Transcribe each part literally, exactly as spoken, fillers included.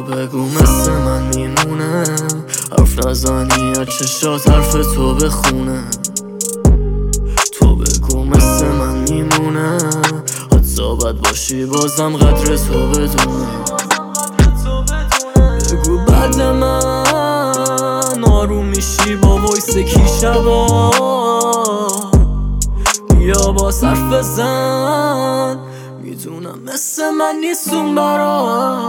بگو مثل من میمونه، حرف نزنی یا چشات حرف تو بخونه. تو بگو مثل من میمونه، حتی بد باشی بازم قدر تو بدونه. بگو بعد من آروم میشی با وایس کی شبا، بیا با حرف بزن، میدونم مثل من نیستون برا.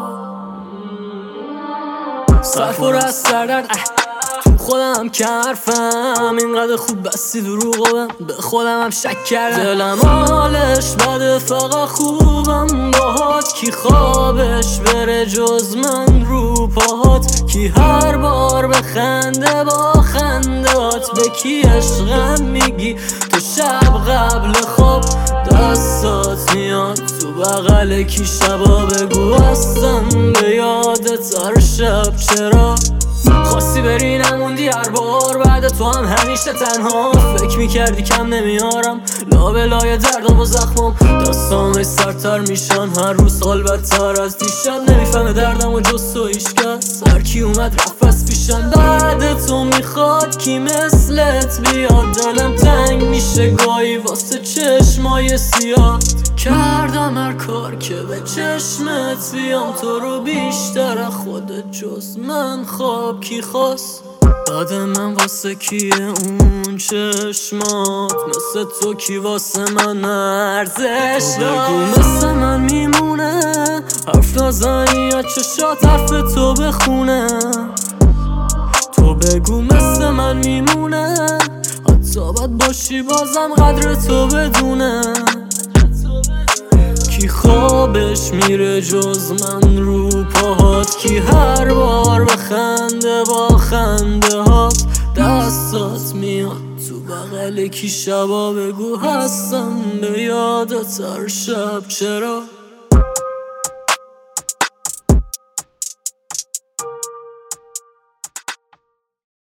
صرف و رست کردن تو خودم که حرفم اینقدر خوب بستی دروغم، به خودم هم شک کردم. دلم حالش بده فقط خوبم باهات، کی خوابش بره جز من رو پاهات، کی هر بار بخنده با خندات، به کی عشقم میگی تو شب قبل خواب دستات میاد تو بغل کی شبا. بگو هستم به یادت هر شب چرا خواستی بری نموندی هر بار، بعد تو هم همیشه تنها فکر میکردی کم نمیارم، لابلای دردم و زخمم دستامش سرتر میشن هر روز حال بدتر از دیشب. نمیفهمه دردم و جز تو هیچکس، هر کی اومد رفت از پیشم. بعد تو میخواد کی مثلت بیاد، دلم تنگ میشه گاهی واسه چشمای سیاه. کردم هر کار که به چشمت بیام، تو رو بیشتر خودت جز من خواب کی خواست. بعد من واسه کیه اون چشمات، مثل تو کی واسه من ارزش داد. بگو مثل من میمونه، حرف نزنی یا چشات حرف تو بخونه. تو بگو مثل من میمونه، حتی بد باشی بازم قدر تو بدونه. کی خوابش میره جز من رو پاهات، کی هر بار بخنده با خنده هات دستات میاد تو بغل کی شبا. بگو هستم به یادت هر شب چرا